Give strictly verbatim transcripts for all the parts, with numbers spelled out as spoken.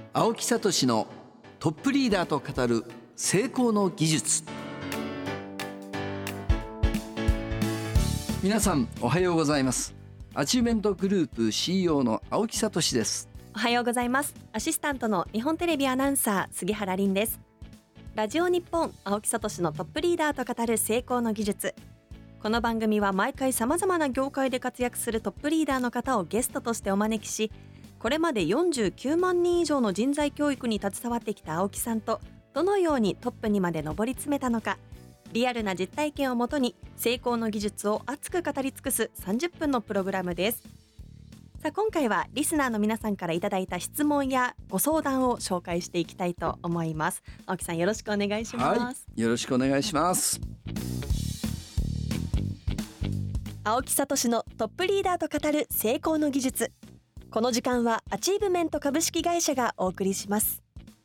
青木聡のトップリーダーと語る成功の技術。皆さんおはようございます。アチューメントグループ シーイーオー の青木聡です。 おはようございます。アシスタントの日本テレビアナウンサー杉原凛です。ラジオ日本青木聡のトップリーダーと語る成功の技術。この番組は毎回様々な業界で活躍するトップリーダーの方をゲストとしてお招きし、これまでよんじゅうきゅうまんにん以上の人材教育に携わってきた青木さんと、どのようにトップにまで上り詰めたのか、リアルな実体験をもとに成功の技術を熱く語り尽くすさんじゅっぷんのプログラムです。さあ、今回はリスナーの皆さんからいただいた質問やご相談を紹介していきたいと思います。青木さん、よろしくお願いします。 はい、よろしくお願いします。 青木聡のトップリーダーと語る成功の技術。この時間はアチーブメント株式会社がお送りします。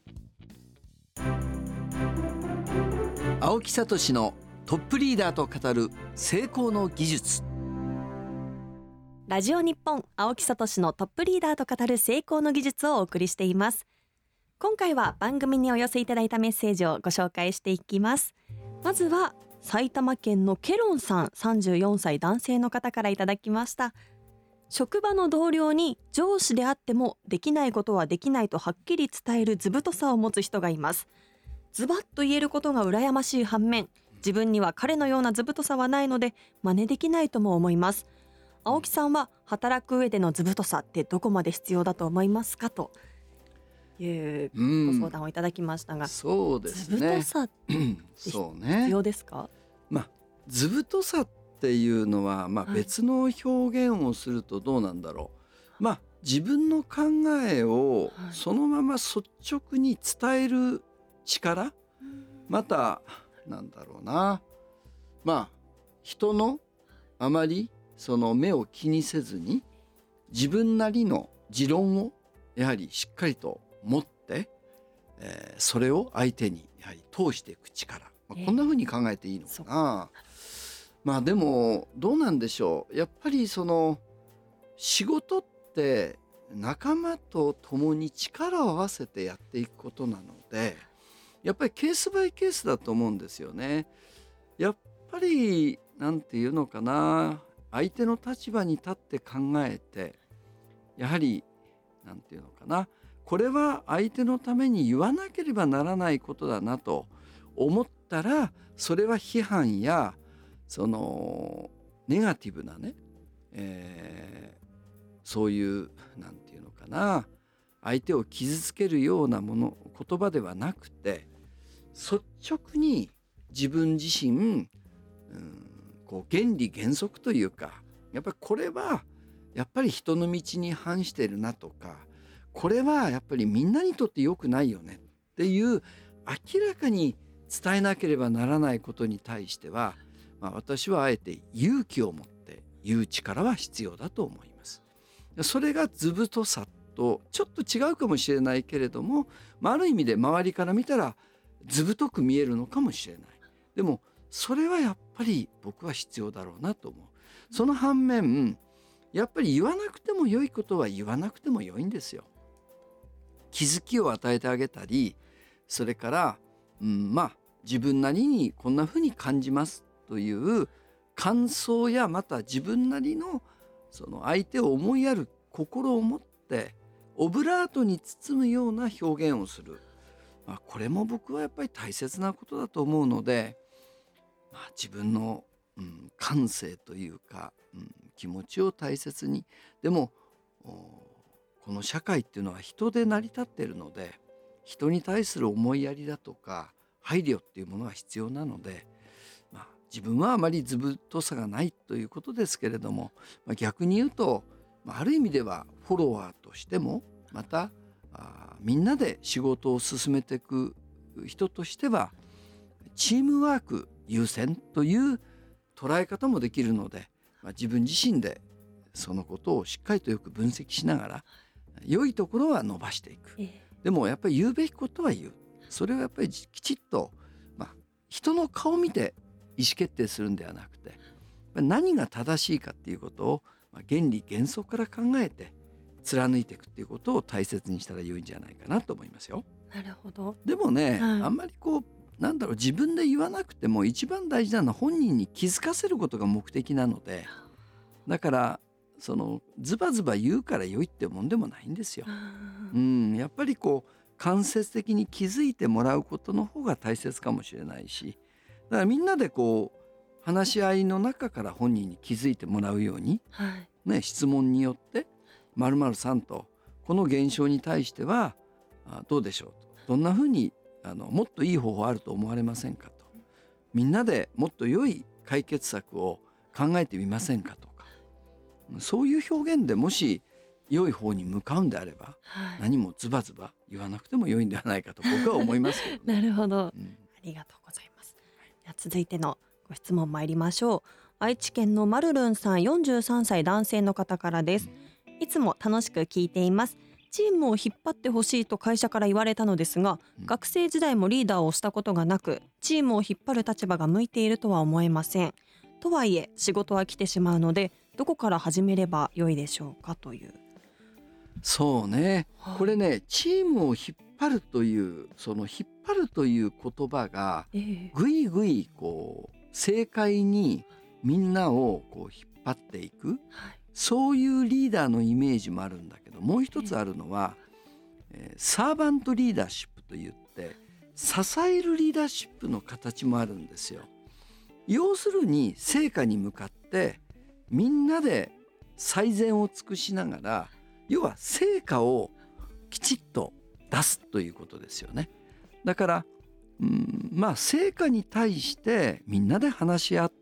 青木聡のトップリーダーと語る成功の技術。 ラジオ日本青木聡のトップリーダーと語る成功の技術をお送りしています。今回は番組にお寄せいただいたメッセージをご紹介していきます。まずは埼玉県のケロンさん、さんじゅうよんさい男性の方からいただきました。職場の同僚に上司であってもできないことはできないとはっきり伝える図太さを持つ人がいます。ズバッと言えることが羨ましい反面、自分には彼のような図太さはないので真似できないとも思います。青木さんは働く上での図太さってどこまで必要だと思いますか、というご相談をいただきましたが、 うん、そうですね、 図太さってそうね、 必要ですか？ まあ、図太さっていうのは、まあ、別の表現をするとどうなんだろう、はい、まあ、自分の考えをそのまま率直に伝える力、はい、またなんだろうな、まあ人のあまりその目を気にせずに自分なりの持論をやはりしっかりと持って、えー、それを相手にやはり通していく力、まあ、こんな風に考えていいのかな、えー、まあでもどうなんでしょう。やっぱりその仕事って仲間と共に力を合わせてやっていくことなので、やっぱりケースバイケースだと思うんですよね。やっぱりなんていうのかな、相手の立場に立って考えて、やはりなんていうのかな、これは相手のために言わなければならないことだなと思ったら、それは批判やそのネガティブなね、えー、そういうなんていうのかな、相手を傷つけるようなもの、言葉ではなくて、率直に自分自身、うん、こう原理原則というか、やっぱりこれはやっぱり人の道に反してるなとか、これはやっぱりみんなにとって良くないよねっていう明らかに伝えなければならないことに対しては、まあ、私はあえて勇気を持って言う力は必要だと思います。それが図太さとちょっと違うかもしれないけれども、まあ、ある意味で周りから見たら図太く見えるのかもしれない。でもそれはやっぱり僕は必要だろうなと思う。その反面、やっぱり言わなくても良いことは言わなくても良いんですよ。気づきを与えてあげたり、それから、うん、まあ自分なりにこんな風に感じますという感想や、また自分なりのその相手を思いやる心を持ってオブラートに包むような表現をする、まあ、これも僕はやっぱり大切なことだと思うので、まあ、自分の、うん、感性というか、うん、気持ちを大切に。でもこの社会っていうのは人で成り立っているので、人に対する思いやりだとか配慮っていうものは必要なので、まあ、自分はあまり図太さがないということですけれども、まあ、逆に言うと、まあ、ある意味ではフォロワーとしても、またあみんなで仕事を進めていく人としてはチームワーク優先という捉え方もできるので、まあ、自分自身でそのことをしっかりとよく分析しながら、良いところは伸ばしていく。でもやっぱり言うべきことは言う。それをやっぱりきちっと、まあ、人の顔を見て意思決定するんではなくて、何が正しいかっていうことを原理原則から考えて貫いていくっていうことを大切にしたら良いんじゃないかなと思いますよ。 なるほど。 でもね、 はい、 あんまりこうなんだろう自分で言わなくても一番大事なのは本人に気づかせることが目的なので、だからそのズバズバ言うから良いってもんでもないんですよ。うん、やっぱりこう間接的に気づいてもらうことの方が大切かもしれないし、だからみんなでこう話し合いの中から本人に気づいてもらうように、 はいね、質問によって〇〇さんとこの現象に対してはあどうでしょうと、どんなふうにあのもっといい方法あると思われませんかと、みんなでもっと良い解決策を考えてみませんかとか、そういう表現でもし良い方に向かうんであれば、はい、何もズバズバ言わなくても良いんではないかと僕は思いますけど、ね、 なるほど、 うん、 ありがとうございます。では続いてのご質問参りましょう。愛知県のまるるんさん、よんじゅうさんさい男性の方からです。いつも楽しく聞いています。チームを引っ張ってほしいと会社から言われたのですが、うん、学生時代もリーダーをしたことがなく、チームを引っ張る立場が向いているとは思えません。とはいえ仕事は来てしまうので、どこから始めれば良いでしょうかという。 そうね、はい、これねチームを引っ張るというその引っ張るという言葉がぐいぐいこう正解にみんなをこう引っ張っていく、はい、そういうリーダーのイメージもあるんだけど、もう一つあるのは、えー、サーバントリーダーシップといって支えるリーダーシップの形もあるんですよ。要するに成果に向かってみんなで最善を尽くしながら、要は成果をきちっと出すということですよね。だから、うん、まあ成果に対してみんなで話し合って、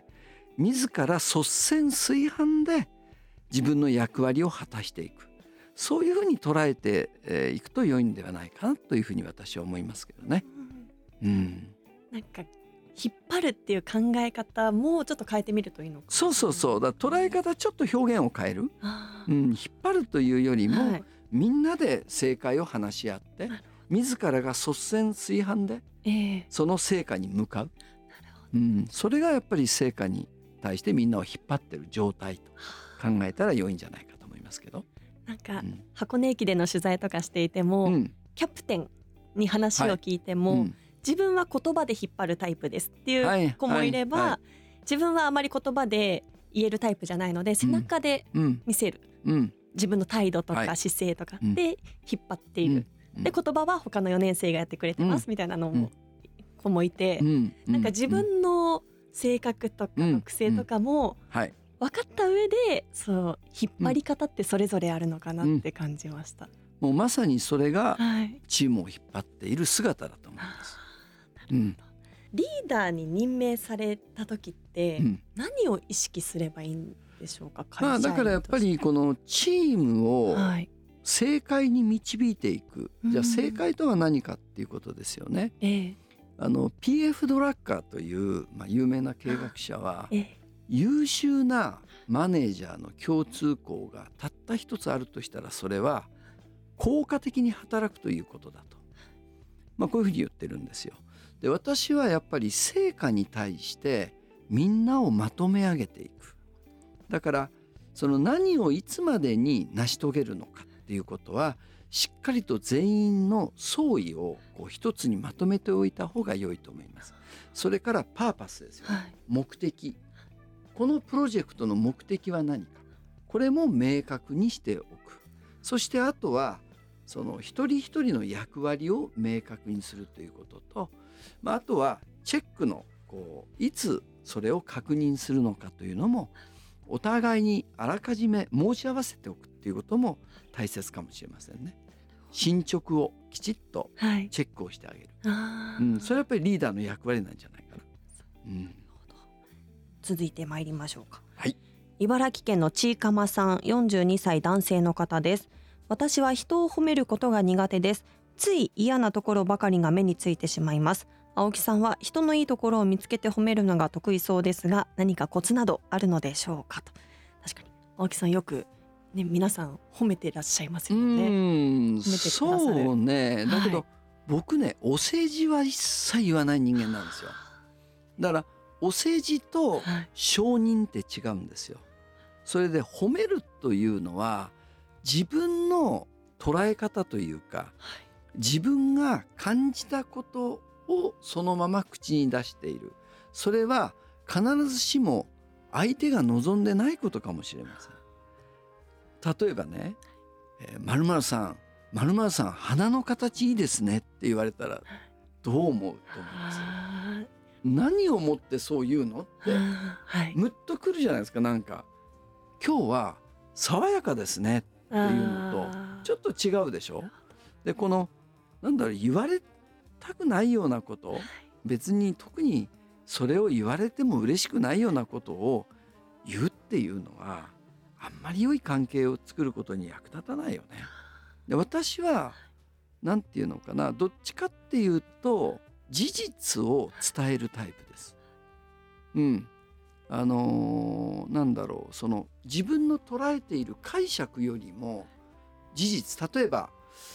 自ら率先垂範で自分の役割を果たしていく、そういうふうに捉えてい、えー、くと良いんではないかなというふうに私は思いますけどね。うん、うん、 なんか引っ張るっていう考え方もちょっと変えてみるといいのかな。 そうそうそう、だ捉え方ちょっと表現を変える、うん、引っ張るというよりも、はい、みんなで正解を話し合って自らが率先垂範でその成果に向かう、えーうん、それがやっぱり成果に対してみんなを引っ張ってる状態と考えたら良いんじゃないかと思いますけど、 なんか、うん、箱根駅での取材とかしていても、うん、キャプテンに話を聞いても、はい、うん、自分は言葉で引っ張るタイプですっていう子もいれば、はいはいはい、自分はあまり言葉で言えるタイプじゃないので背中で見せる、うんうん、自分の態度とか姿勢とかで引っ張っている、うん、で言葉は他のよねん生がやってくれてます、うん、みたいなのも子もいて、うん、なんか自分の性格とか特性とかも分かった上で、そう引っ張り方ってそれぞれあるのかなって感じました、 うん、もうまさにそれがチームを引っ張っている姿だと思います、 はい、うん、リーダーに任命された時って何を意識すればいいんでしょうか、会社員として。 まあ、だからやっぱりこのチームを正解に導いていく、はい、じゃあ正解とは何かっていうことですよね、うん、えーあの ピーエフ ドラッカーという、まあ、有名な経営学者は、優秀なマネージャーの共通項がたった一つあるとしたら、それは効果的に働くということだと、まあ、こういうふうに言ってるんですよ。で、私はやっぱり成果に対してみんなをまとめ上げていく。だからその何をいつまでに成し遂げるのかっていうことは、しっかりと全員の総意をこう一つにまとめておいた方が良いと思います。それからパーパスですよね、はい、目的。このプロジェクトの目的は何か、これも明確にしておく。そしてあとはその一人一人の役割を明確にするということと、まあ、あとはチェックのこういつそれを確認するのかというのもお互いにあらかじめ申し合わせておくということも大切かもしれませんね。進捗をきちっとチェックをしてあげる、はい、うん、それはやっぱりリーダーの役割なんじゃないかな、うん、 続いて参りましょうか、 はい、 茨城県のちいかまさん、よんじゅうにさい男性の方です。私は人を褒めることが苦手です。つい嫌なところばかりが目についてしまいます。青木さんは人のいいところを見つけて褒めるのが得意そうですが、何かコツなどあるのでしょうかと。確かに青木さんよくね、皆さん褒めてらっしゃいますよね。 うん、褒めてくださる。そうね。だけど、はい、僕ね、お世辞は一切言わない人間なんですよ。だからお世辞と承認って違うんですよ。それで褒めるというのは自分の捉え方というか、自分が感じたことをそのまま口に出している。それは必ずしも相手が望んでないことかもしれません。例えばね、えー、〇〇さん〇〇さん鼻の形いいですねって言われたらどう思うと思います？何をもってそう言うのってムッとくるじゃないですか。なんか今日は爽やかですねっていうのとちょっと違うでしょ。でこのなんだろう、言われたくないようなこと、別に特にそれを言われても嬉しくないようなことを言うっていうのはあんまり良い関係を作ることに役立たないよね。で私はなんていうのかな、どっちかっていうと事実を伝えるタイプです。うん、あのー、なんだろう、その自分の捉えている解釈よりも事実、例えば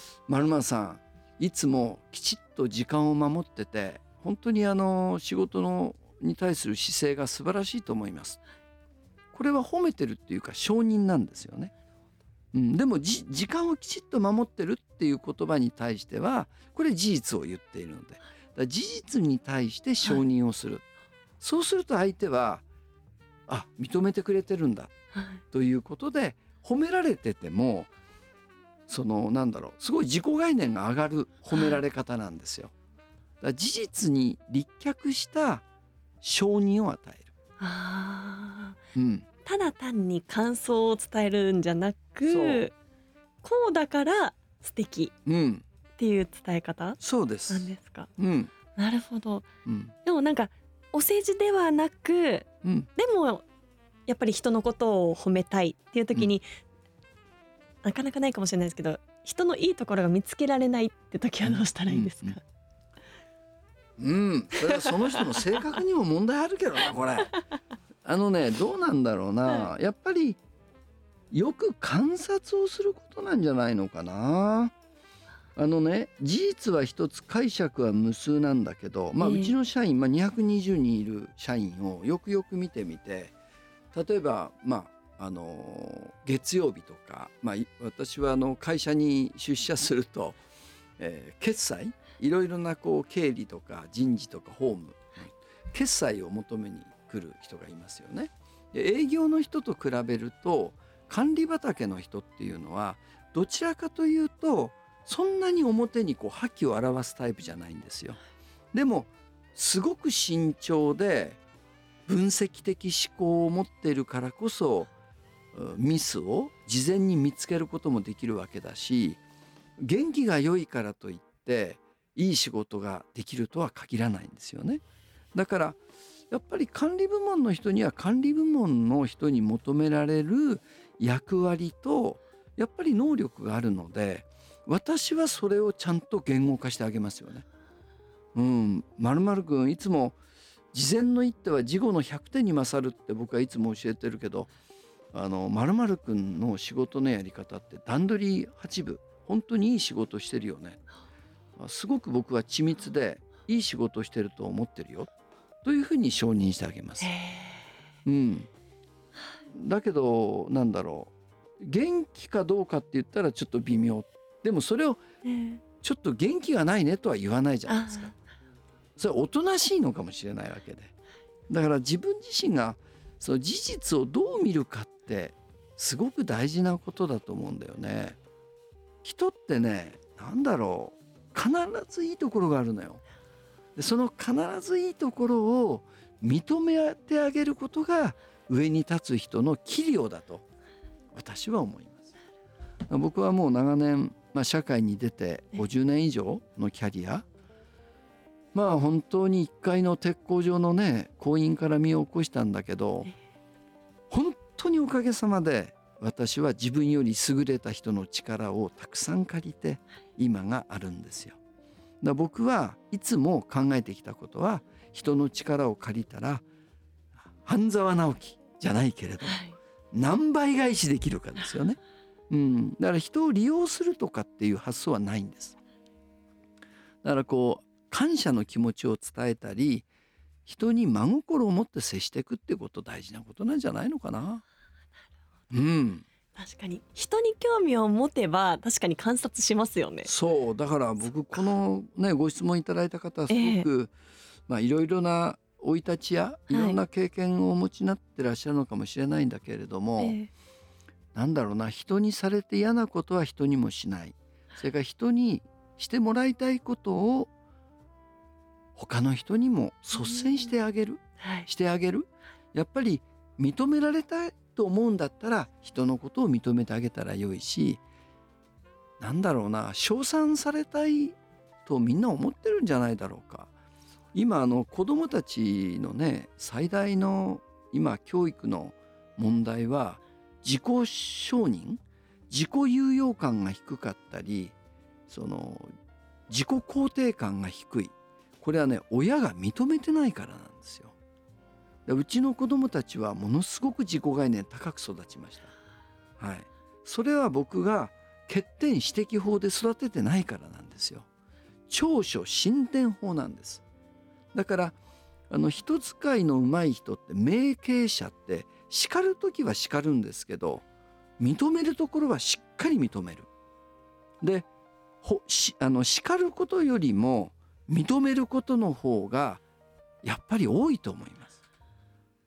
〇〇さんいつもきちっと時間を守ってて本当にあの仕事のに対する姿勢が素晴らしいと思います。これは褒めてるっていうか承認なんですよね。うん、でもじ時間をきちっと守ってるっていう言葉に対してはこれ事実を言っているので、だから事実に対して承認をする、はい、そうすると相手はあ認めてくれてるんだ、はい、ということで褒められててもそのなんだろう、すごい自己概念が上がる褒められ方なんですよ。だから事実に立脚した承認を与える。 あ、 うん、 ただ単に感想を伝えるんじゃなく、こうだから素敵っていう伝え方、うん、そうですなんですか、うん、なるほど、うん、でもなんかお世辞ではなく、うん、でもやっぱり人のことを褒めたいっていう時に、うん、なかなかないかもしれないですけど、人のいいところが見つけられないって時はどうしたらいいですか？ うん、うんうん、それはその人の性格にも問題あるけどなこれあのね、どうなんだろうな、はい、やっぱりよく観察をすることなんじゃないのかな。あのね、事実は一つ解釈は無数なんだけど、まあ、うちの社員、まあ、にひゃくにじゅうにんいる社員をよくよく見てみて、例えば、まあ、あの月曜日とか、まあ、私はあの会社に出社すると、えー、決済いろいろなこう経理とか人事とか法務、決済を求めに来る人がいますよね。で営業の人と比べると管理畑の人っていうのはどちらかというとそんなに表にこう覇気を表すタイプじゃないんですよ。でもすごく慎重で分析的思考を持っているからこそミスを事前に見つけることもできるわけだし、元気が良いからといっていい仕事ができるとは限らないんですよね。だからやっぱり管理部門の人には管理部門の人に求められる役割とやっぱり能力があるので、私はそれをちゃんと言語化してあげますよね。うん、〇〇君いつも事前の一手は事後のひゃくてんに勝るって僕はいつも教えてるけど、あの〇〇君の仕事のやり方って段取りはちぶ本当にいい仕事してるよね、すごく僕は緻密でいい仕事してると思ってるよというふうに承認してあげます。うん、だけどなんだろう、元気かどうかって言ったらちょっと微妙。でもそれをちょっと元気がないねとは言わないじゃないですか。それはおとなしいのかもしれないわけで、だから自分自身がその事実をどう見るかってすごく大事なことだと思うんだよね。人ってね、なんだろう、必ずいいところがあるのよ。でその必ずいいところを認めてあげることが上に立つ人の器量だと私は思います。僕はもう長年、まあ、社会に出てごじゅうねん以上のキャリア、まあ本当にいっかいの鉄工場のね工員から身を起こしたんだけど、本当におかげさまで私は自分より優れた人の力をたくさん借りて今があるんですよ。だから僕はいつも考えてきたことは、人の力を借りたら半沢直樹じゃないけれども、はい、何倍返しできるかですよね。うん、だから人を利用するとかっていう発想はないんです。だからこう感謝の気持ちを伝えたり、人に真心を持って接していくっていうこと大事なことなんじゃないのかな。うん、 確かに人に興味を持てば確かに観察しますよね。 そうだから僕このねご質問いただいた方はすごく、ええ、まあいろいろな生い立ちやいろんな経験をお持ちになってらっしゃるのかもしれないんだけれども、はい、なんだろうな、人にされて嫌なことは人にもしない、それから人にしてもらいたいことを他の人にも率先してあげる、はい、してあげる。やっぱり認められたいと思うんだったら人のことを認めてあげたらよいし、なんだろうな、称賛されたいとみんな思ってるんじゃないだろうか。今あの子どもたちのね最大の今教育の問題は自己承認、自己有用感が低かったり、その自己肯定感が低い。これはね親が認めてないからなんですよ。うちの子供たちはものすごく自己概念高く育ちました。はい、それは僕が欠点指摘法で育ててないからなんですよ。長所進展法なんです。だからあの人使いの上手い人って名経営者って叱るときは叱るんですけど、認めるところはしっかり認める。でほしあの叱ることよりも認めることの方がやっぱり多いと思います。うん、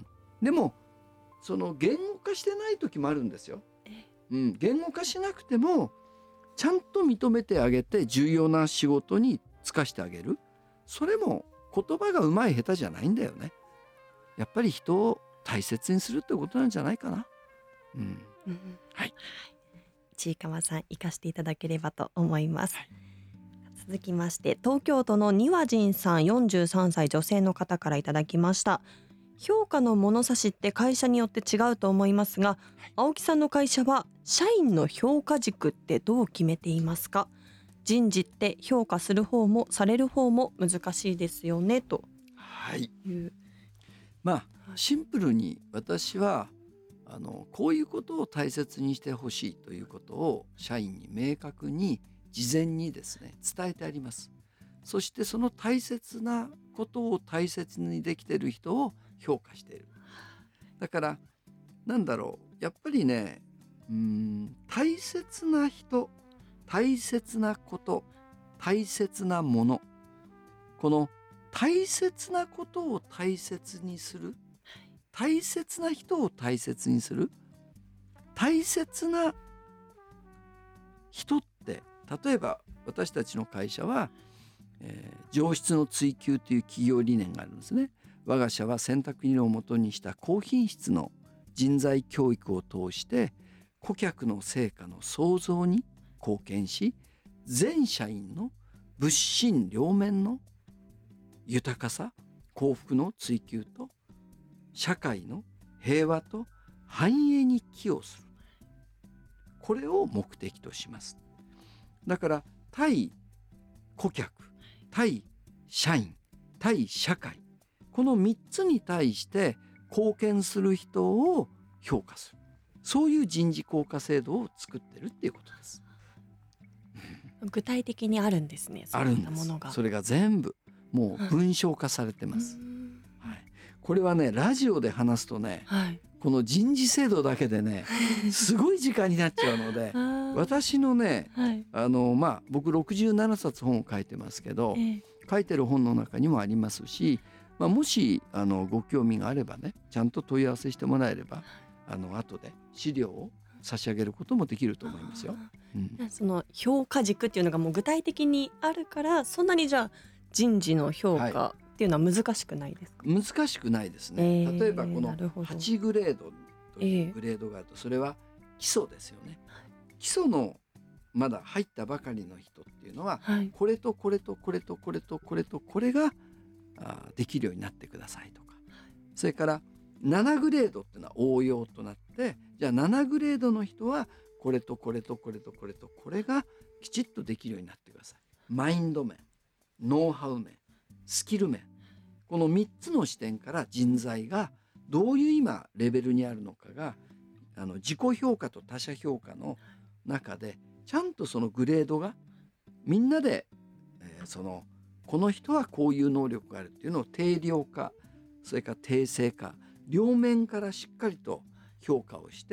でもその言語化してない時もあるんですよ。うん、言語化しなくてもちゃんと認めてあげて重要な仕事に就かしてあげる。それも言葉がうまい下手じゃないんだよね。やっぱり人を大切にするってことなんじゃないかな。うんうん、はい、 ちいかわさん生かしていただければと思います。はい、続きまして東京都のにわじんさんよんじゅうさんさい女性の方からいただきました。評価の物差しって会社によって違うと思いますが、はい、青木さんの会社は社員の評価軸ってどう決めていますか？人事って評価する方もされる方も難しいですよねという、 はい、まあシンプルに私はあのこういうことを大切にしてほしいということを社員に明確に事前にですね伝えてあります。そしてその大切なことを大切にできている人を評価している。だからなんだろう、やっぱりね、うーん大切な人、大切なこと、大切なもの、この大切なことを大切にする、大切な人を大切にする、大切な人って例えば私たちの会社は、えー、上質の追求という企業理念があるんですね。我が社は選択理論をもとにした高品質の人材教育を通して顧客の成果の創造に貢献し、全社員の物心両面の豊かさ、幸福の追求と社会の平和と繁栄に寄与する、これを目的とします。だから対顧客、対社員、対社会、このみっつに対して貢献する人を評価する、そういう人事効果制度を作ってるっていうことです。 具体的にあるんですね。そういったものが。 あるんです。それが全部もう文章化されてます。はい、これはねラジオで話すとね、はい、この人事制度だけでねすごい時間になっちゃうので私のね、はい、あのまあ僕ろくじゅうななさつ本を書いてますけど、えー、書いてる本の中にもありますし、まあ、もしあのご興味があればねちゃんと問い合わせしてもらえればあの後で資料を差し上げることもできると思いますよ。 うん、その評価軸っていうのがもう具体的にあるからそんなにじゃあ人事の評価っていうのは難しくないですか？ はい、難しくないですね。えー、例えばこのはちグレードというグレードがあるとそれは基礎ですよね。基礎のまだ入ったばかりの人っていうのは、はい、これとこれとこれとこれとこれとこれがあできるようになってくださいとか、それからななグレードっていうのは応用となって、じゃあななグレードの人はこれとこれとこれとこれとこれがきちっとできるようになってください。マインド面、ノウハウ面、スキル面、このみっつの視点から人材がどういう今レベルにあるのかがあの自己評価と他者評価の中でちゃんとそのグレードがみんなで、えー、そのこの人はこういう能力があるっていうのを定量化、それから定性化、両面からしっかりと評価をして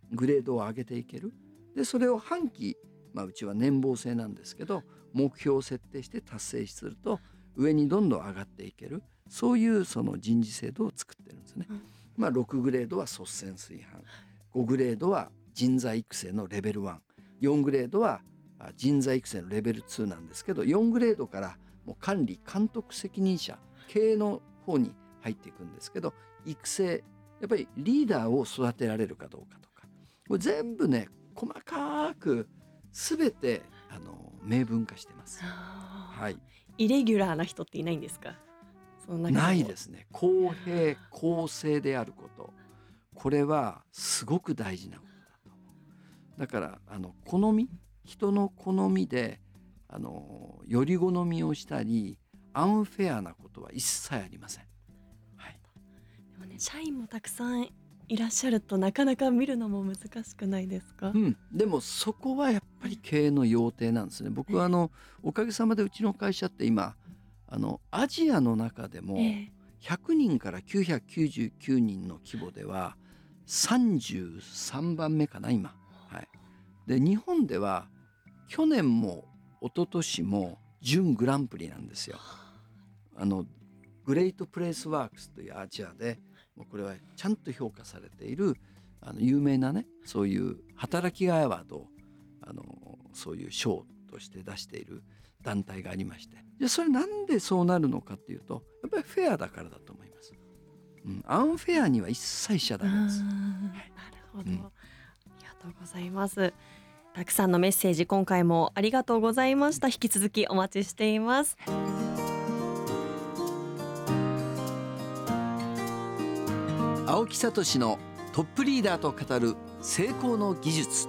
グレードを上げていける。でそれを半期、まあ、うちは年俸制なんですけど、目標を設定して達成すると上にどんどん上がっていける、そういうその人事制度を作ってるんですね。うん、まあ、ろくグレードは率先垂範、ごグレードは人材育成のレベルいち、よんグレードは人材育成のレベルになんですけど、よんグレードからもう管理監督責任者経営の方に入っていくんですけど、育成、やっぱりリーダーを育てられるかどうかとか、これ全部ね細かく全てあの明文化してます。はい、 イレギュラーな人っていないんですか？その中でもないですね。公平公正であること、これはすごく大事なことだと思う。だからあの好み、人の好みであのより好みをしたりアンフェアなことは一切ありません。はい、 でもね、社員もたくさんいらっしゃるとなかなか見るのも難しくないですか？ うん、でもそこはやっぱり経営の要諦なんですね。僕はあのおかげさまでうちの会社って今あのアジアの中でもひゃくにんからきゅうひゃくきゅうじゅうきゅうにんの規模ではさんじゅうさんばんめかな今。はい、で日本では去年も一昨年も準グランプリなんですよ。あのグレートプレイスワークスというアジアでもうこれはちゃんと評価されているあの有名なね、そういう働きがいアワードをあのそういう賞として出している団体がありまして、じゃあそれなんでそうなるのかっていうと、やっぱりフェアだからだと思います。うん、アンフェアには一切しちゃダメです。はい、 なるほど、うん、ありがとうございます。たくさんのメッセージ今回もありがとうございました。引き続きお待ちしています。 青木聡のトップリーダーと語る成功の技術。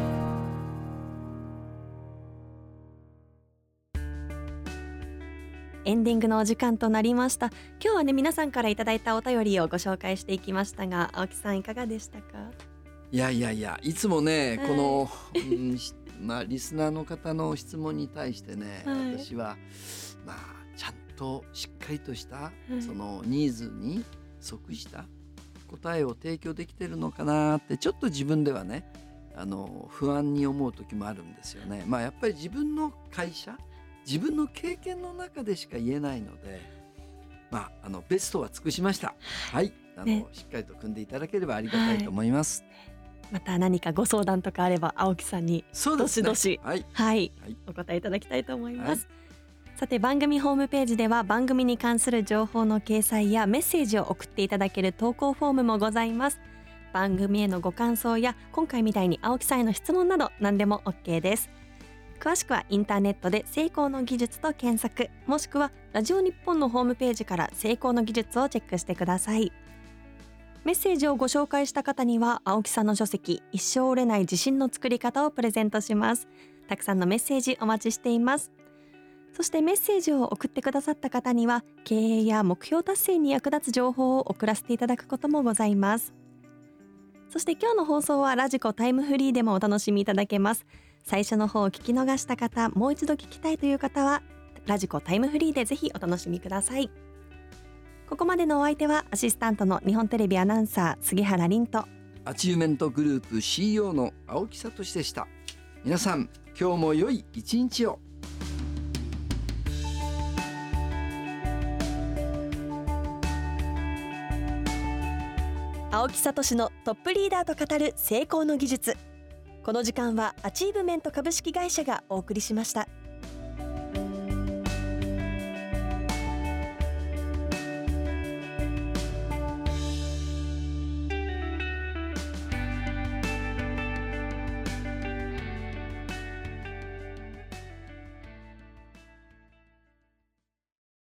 エンディングのお時間となりました。今日はね、皆さんからいただいたお便りをご紹介していきましたが、青木さんいかがでしたか？ いやいやいや、いつもね、はい、この、うんまあ、リスナーの方の質問に対してね、はい、私は、まあ、ちゃんとしっかりとした、はい、そのニーズに即した答えを提供できてるのかなってちょっと自分ではねあの不安に思う時もあるんですよね。まあやっぱり自分の会社、自分の経験の中でしか言えないので、まああのベストは尽くしました。はい、あの、ね、しっかりと組んでいただければありがたいと思います。はい、 また何かご相談とかあれば青木さんにどしどし、 はいはいはい、お答えいただきたいと思います。はい、さて番組ホームページでは番組に関する情報の掲載やメッセージを送っていただける投稿フォームもございます。番組へのご感想や今回みたいに青木さんへの質問など何でも OK です。詳しくはインターネットで成功の技術と検索、もしくはラジオ日本のホームページから成功の技術をチェックしてください。メッセージをご紹介した方には青木さんの書籍一生折れない自信の作り方をプレゼントします。たくさんのメッセージお待ちしています。そしてメッセージを送ってくださった方には経営や目標達成に役立つ情報を送らせていただくこともございます。そして今日の放送はラジコタイムフリーでもお楽しみいただけます。最初の方を聞き逃した方、もう一度聞きたいという方はラジコタイムフリーでぜひお楽しみください。ここまでのお相手はアシスタントの日本テレビアナウンサー杉原凛とアチューメントグループ シーイーオー の青木聡でした。皆さん今日も良い一日を。 青木聡のトップリーダーと語る成功の技術。この時間はアチーブメント株式会社がお送りしました。